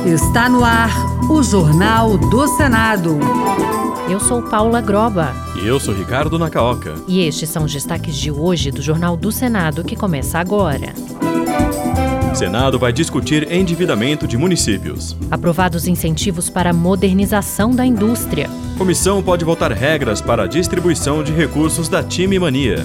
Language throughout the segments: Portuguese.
Está no ar o Jornal do Senado. Eu sou Paula Groba. E eu sou Ricardo Nacaoca. E estes são os destaques de hoje do Jornal do Senado, que começa agora. O Senado vai discutir endividamento de municípios. Aprovados incentivos para a modernização da indústria. Comissão pode votar regras para a distribuição de recursos da Time Mania.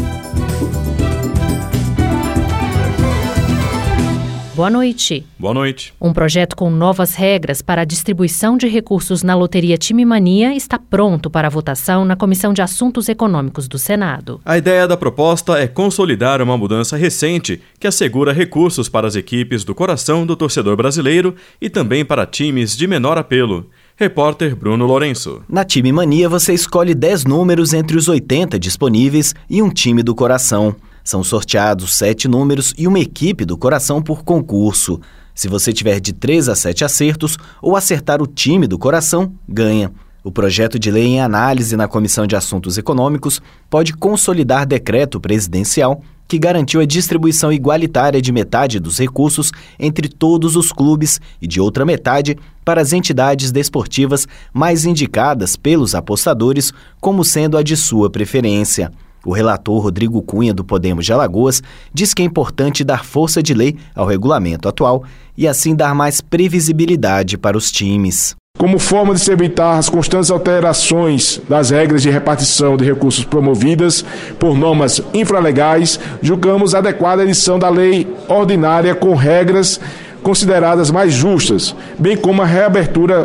Boa noite. Boa noite. Um projeto com novas regras para a distribuição de recursos na Loteria Time Mania está pronto para votação na Comissão de Assuntos Econômicos do Senado. A ideia da proposta é consolidar uma mudança recente que assegura recursos para as equipes do coração do torcedor brasileiro e também para times de menor apelo. Repórter Bruno Lourenço. Na Time Mania você escolhe 10 números entre os 80 disponíveis e um time do coração. São sorteados 7 números e uma equipe do coração por concurso. Se você tiver de 3 a 7 acertos ou acertar o time do coração, ganha. O projeto de lei em análise na Comissão de Assuntos Econômicos pode consolidar decreto presidencial que garantiu a distribuição igualitária de metade dos recursos entre todos os clubes e de outra metade para as entidades desportivas mais indicadas pelos apostadores como sendo a de sua preferência. O relator Rodrigo Cunha, do Podemos de Alagoas, diz que é importante dar força de lei ao regulamento atual e assim dar mais previsibilidade para os times. Como forma de se evitar as constantes alterações das regras de repartição de recursos promovidas por normas infralegais, julgamos adequada a edição da lei ordinária com regras consideradas mais justas, bem como a reabertura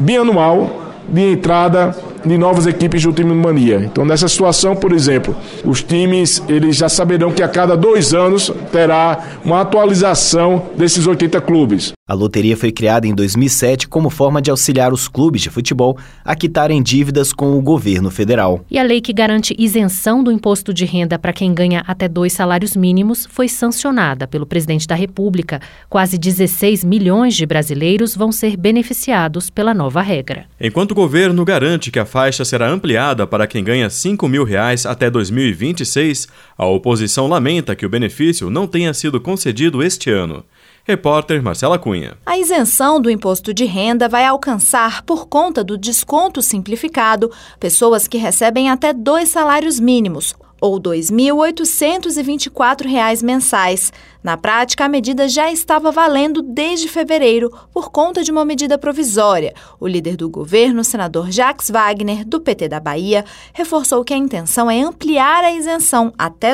bianual de entrada de novas equipes do Time Mania. Então, nessa situação, por exemplo, os times eles já saberão que a cada 2 anos terá uma atualização desses 80 clubes. A loteria foi criada em 2007 como forma de auxiliar os clubes de futebol a quitarem dívidas com o governo federal. E a lei que garante isenção do imposto de renda para quem ganha até 2 salários mínimos foi sancionada pelo presidente da República. Quase 16 milhões de brasileiros vão ser beneficiados pela nova regra. Enquanto o governo garante que a faixa será ampliada para quem ganha R$5 mil até 2026, a oposição lamenta que o benefício não tenha sido concedido este ano. Repórter Marcela Cunha. A isenção do imposto de renda vai alcançar, por conta do desconto simplificado, pessoas que recebem até 2 salários mínimos, ou R$ 2.824 mensais. Na prática, a medida já estava valendo desde fevereiro por conta de uma medida provisória. O líder do governo, o senador Jacques Wagner, do PT da Bahia, reforçou que a intenção é ampliar a isenção até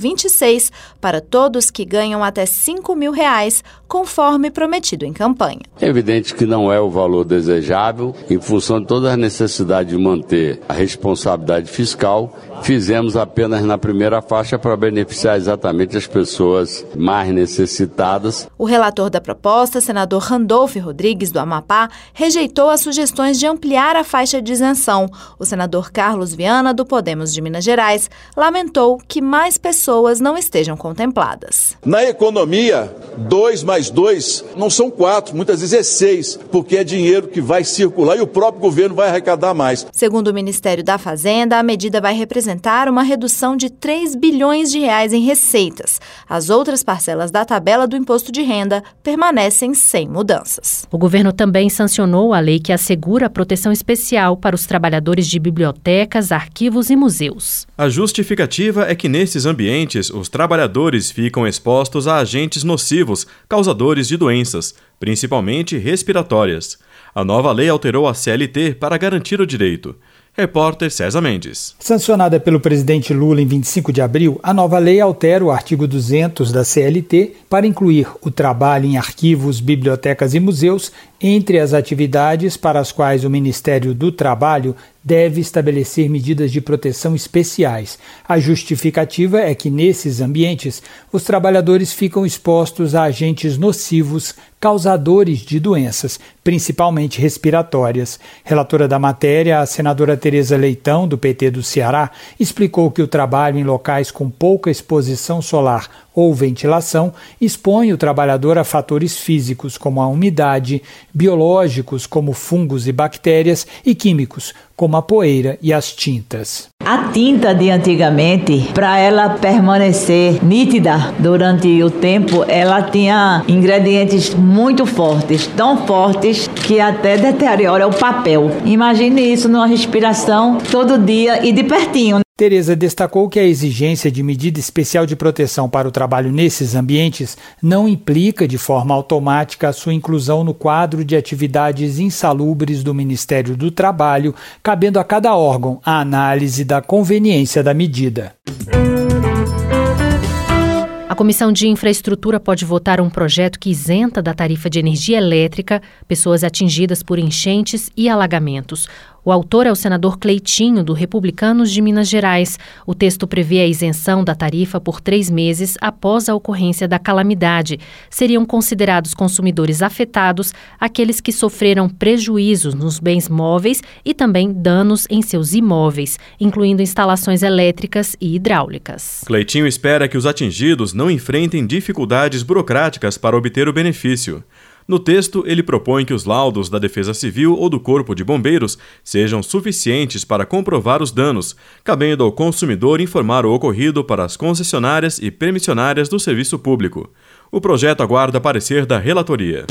2026 para todos que ganham até R$5 mil, conforme prometido em campanha. É evidente que não é o valor desejável, em função de toda a necessidade de manter a responsabilidade fiscal, fizemos apenas na primeira faixa para beneficiar exatamente as pessoas mais necessitadas. O relator da proposta, senador Randolfo Rodrigues, do Amapá, rejeitou as sugestões de ampliar a faixa de isenção. O senador Carlos Viana, do Podemos de Minas Gerais, lamentou que mais pessoas não estejam contempladas. Na economia, 2 mais 2 não são 4, muitas vezes é 6, porque é dinheiro que vai circular e o próprio governo vai arrecadar mais. Segundo o Ministério da Fazenda, a medida vai representar uma redução de R$3 bilhões em receitas. As outras parcelas da tabela do imposto de renda permanecem sem mudanças. O governo também sancionou a lei que assegura a proteção especial para os trabalhadores de bibliotecas, arquivos e museus. A justificativa é que nesses ambientes os trabalhadores ficam expostos a agentes nocivos, causadores de doenças, principalmente respiratórias. A nova lei alterou a CLT para garantir o direito. Repórter César Mendes. Sancionada pelo presidente Lula em 25 de abril, a nova lei altera o artigo 200 da CLT para incluir o trabalho em arquivos, bibliotecas e museus entre as atividades para as quais o Ministério do Trabalho deve estabelecer medidas de proteção especiais. A justificativa é que, nesses ambientes, os trabalhadores ficam expostos a agentes nocivos causadores de doenças, principalmente respiratórias. Relatora da matéria, a senadora Tereza Leitão, do PT do Ceará, explicou que o trabalho em locais com pouca exposição solar ou ventilação expõe o trabalhador a fatores físicos como a umidade, biológicos como fungos e bactérias e químicos como a poeira e as tintas. A tinta de antigamente, para ela permanecer nítida durante o tempo, ela tinha ingredientes muito fortes, tão fortes que até deteriora o papel. Imagine isso numa respiração todo dia e de pertinho. Tereza destacou que a exigência de medida especial de proteção para o trabalho nesses ambientes não implica de forma automática a sua inclusão no quadro de atividades insalubres do Ministério do Trabalho, cabendo a cada órgão a análise da conveniência da medida. A Comissão de Infraestrutura pode votar um projeto que isenta da tarifa de energia elétrica pessoas atingidas por enchentes e alagamentos. O autor é o senador Cleitinho, do Republicanos de Minas Gerais. O texto prevê a isenção da tarifa por 3 meses após a ocorrência da calamidade. Seriam considerados consumidores afetados aqueles que sofreram prejuízos nos bens móveis e também danos em seus imóveis, incluindo instalações elétricas e hidráulicas. Cleitinho espera que os atingidos não enfrentem dificuldades burocráticas para obter o benefício. No texto, ele propõe que os laudos da Defesa Civil ou do Corpo de Bombeiros sejam suficientes para comprovar os danos, cabendo ao consumidor informar o ocorrido para as concessionárias e permissionárias do serviço público. O projeto aguarda parecer da relatoria.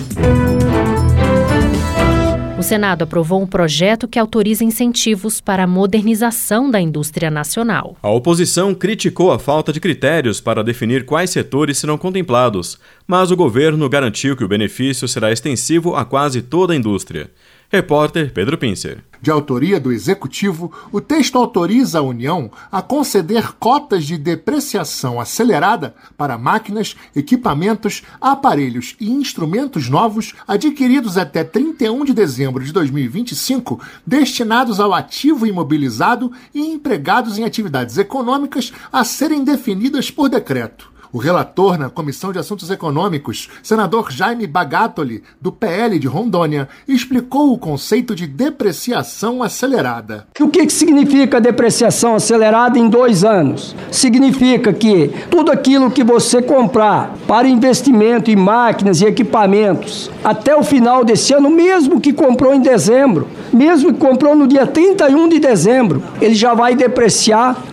O Senado aprovou um projeto que autoriza incentivos para a modernização da indústria nacional. A oposição criticou a falta de critérios para definir quais setores serão contemplados, mas o governo garantiu que o benefício será extensivo a quase toda a indústria. Repórter Pedro Pincer. De autoria do Executivo, o texto autoriza a União a conceder cotas de depreciação acelerada para máquinas, equipamentos, aparelhos e instrumentos novos adquiridos até 31 de dezembro de 2025, destinados ao ativo imobilizado e empregados em atividades econômicas a serem definidas por decreto. O relator na Comissão de Assuntos Econômicos, senador Jaime Bagatoli, do PL de Rondônia, explicou o conceito de depreciação acelerada. O que significa depreciação acelerada em 2 anos? Significa que tudo aquilo que você comprar para investimento em máquinas e equipamentos até o final desse ano, mesmo que comprou em dezembro, mesmo que comprou no dia 31 de dezembro, ele já vai depreciar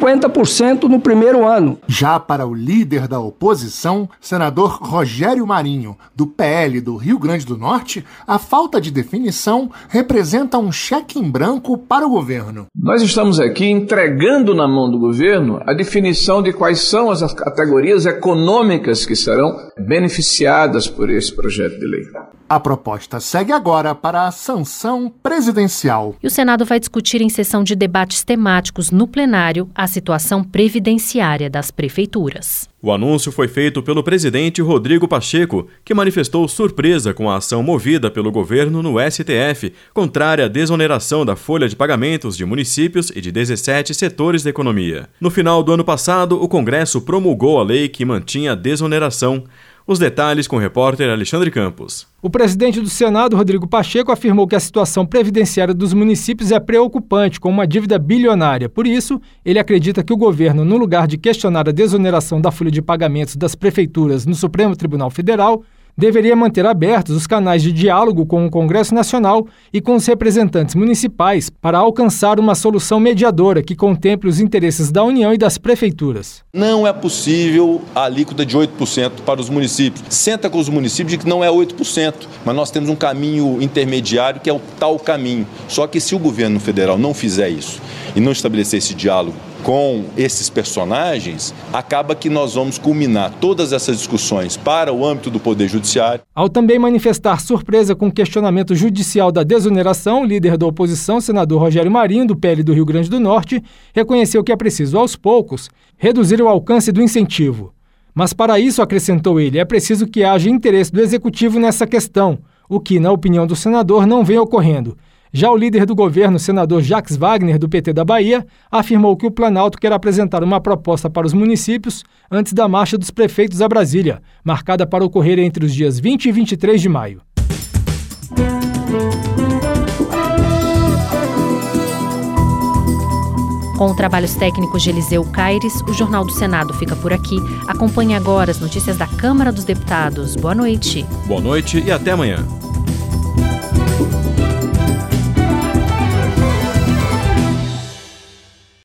50% no primeiro ano. Já para o líder da oposição, senador Rogério Marinho, do PL do Rio Grande do Norte, a falta de definição representa um cheque em branco para o governo. Nós estamos aqui entregando na mão do governo a definição de quais são as categorias econômicas que serão beneficiadas por esse projeto de lei. A proposta segue agora para a sanção presidencial. E o Senado vai discutir em sessão de debates temáticos no plenário a situação previdenciária das prefeituras. O anúncio foi feito pelo presidente Rodrigo Pacheco, que manifestou surpresa com a ação movida pelo governo no STF, contrária à desoneração da folha de pagamentos de municípios e de 17 setores da economia. No final do ano passado, o Congresso promulgou a lei que mantinha a desoneração. Os detalhes com o repórter Alexandre Campos. O presidente do Senado, Rodrigo Pacheco, afirmou que a situação previdenciária dos municípios é preocupante, com uma dívida bilionária. Por isso, ele acredita que o governo, no lugar de questionar a desoneração da folha de pagamentos das prefeituras no Supremo Tribunal Federal, deveria manter abertos os canais de diálogo com o Congresso Nacional e com os representantes municipais para alcançar uma solução mediadora que contemple os interesses da União e das prefeituras. Não é possível a alíquota de 8% para os municípios. Senta com os municípios que não é 8%, mas nós temos um caminho intermediário que é o tal caminho. Só que se o governo federal não fizer isso e não estabelecer esse diálogo com esses personagens, acaba que nós vamos culminar todas essas discussões para o âmbito do Poder Judiciário. Ao também manifestar surpresa com o questionamento judicial da desoneração, o líder da oposição, senador Rogério Marinho, do PL do Rio Grande do Norte, reconheceu que é preciso, aos poucos, reduzir o alcance do incentivo. Mas para isso, acrescentou ele, é preciso que haja interesse do Executivo nessa questão, o que, na opinião do senador, não vem ocorrendo. Já o líder do governo, senador Jacques Wagner, do PT da Bahia, afirmou que o Planalto quer apresentar uma proposta para os municípios antes da marcha dos prefeitos a Brasília, marcada para ocorrer entre os dias 20 e 23 de maio. Com trabalhos técnicos de Eliseu Caires, o Jornal do Senado fica por aqui. Acompanhe agora as notícias da Câmara dos Deputados. Boa noite. Boa noite e até amanhã.